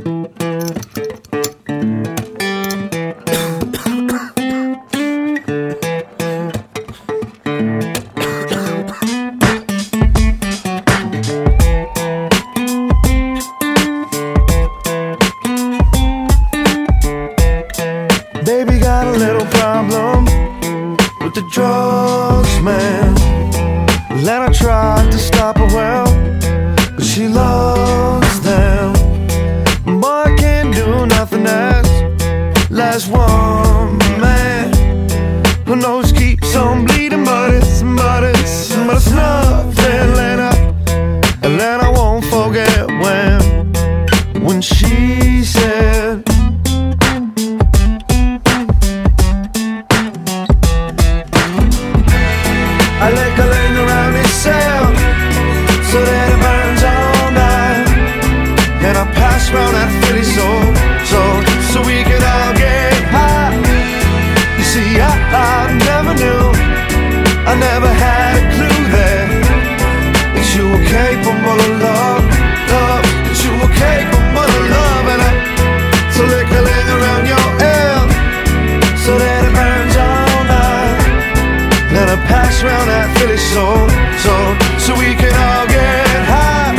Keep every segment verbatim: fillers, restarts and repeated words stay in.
Baby got a little problem with the drugs, man. Then I tried to stop her, well, but she loves them. Boy, I can't do nothing else. Last one, man, who knows keeps on bleeding, but it's, but it's, but it's nothing, Lena. And then I won't forget when, when she said, I like a ling around his cell so that it burns all night. And I pass round that Philly soul so, so we could all get high. You see, I, I never knew, I never had a clue there, that you were capable of love, love, that you were capable of love. And I, so lick a ling around your L so that it burns all night. Then I pass round that Philly soul so, so we can all get high.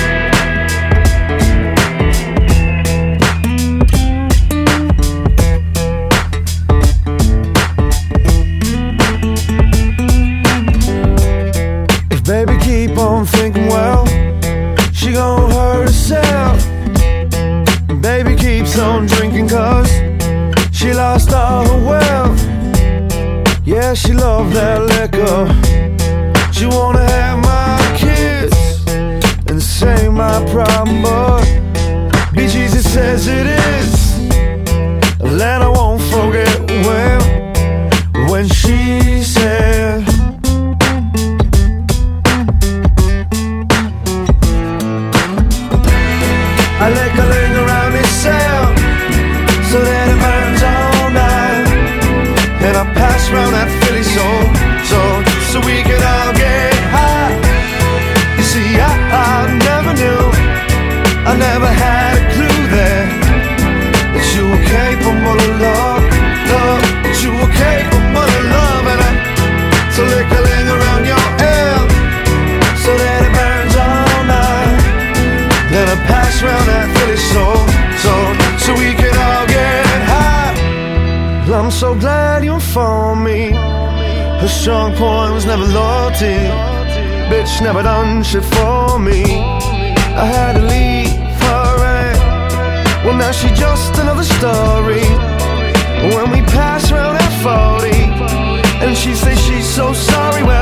If baby keep on thinking, well, she gon' hurt herself. Baby keeps on drinking cause she lost all her wealth. Yeah, she loved that liquor. She wanna have my kiss and say my problem, but B G C says it is. Then I won't forget when, when she said, I like a ling around his cell so that it burns all night. And I pass round that Philly soul so, so we could all get high. You see, I, I never knew, I never had a clue there, that you were capable of love, love, that you were capable of love. And I, so lick a ling around your L so that it burns all night. Then I pass round that Philly soul so, so we could all get high. I'm so glad you informed me. Her strong point was never loyalty. Bitch never done shit for me. I had to leave her, and well now she just another story. When we pass round at forty and she say she's so sorry, well